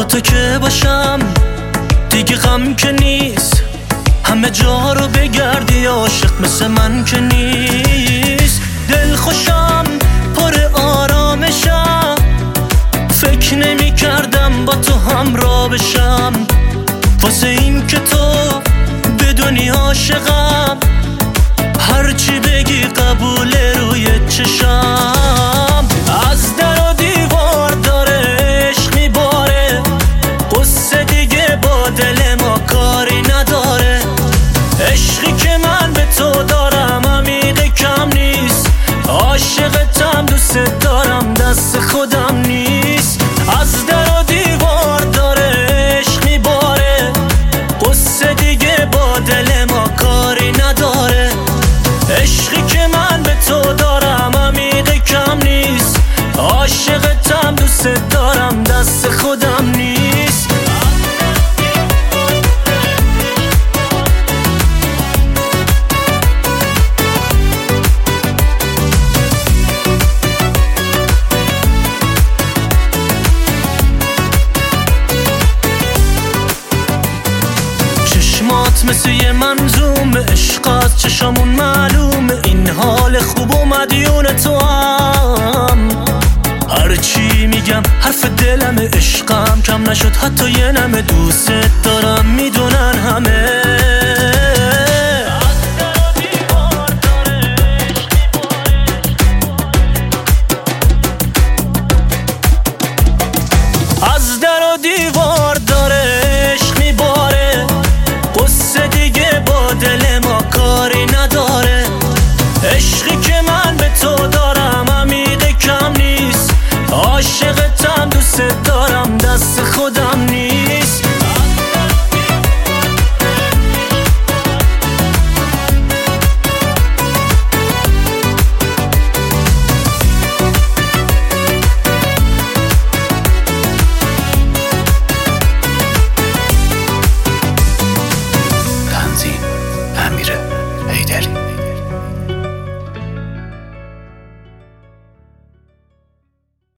تو که باشم دیگه غم که نیست، همه جا رو بگردی عاشق مثل من که نیست. دل خوشم پر آرامشم، فکر نمی کردم با تو همراه بشم، واسه این که تو بدونی عاشقم، هرچی بگی قبول روی چشم. از در و دیوار داره عشق میباره، قصه دیگه با دل ما کاری نداره. عشقی که من به تو دارم عمیق کم نیست، عاشقتم دوست دارم دست خودم نیست. از در و دیوار داره عشق میباره، قصه دیگه با دل ما کاری نداره. عشقی که من به تو دارم عمیق کم نیست، عاشقتم دوست دارم دست خودم نیست. چشمات مثل یه منظوم، عشقات چشامون معلومه، این حال خوب و مدیون تو هم. هرچی میگم حرف دلم، عشقم کم نشد حتی یه نمه، دوست دارم میدونن همه.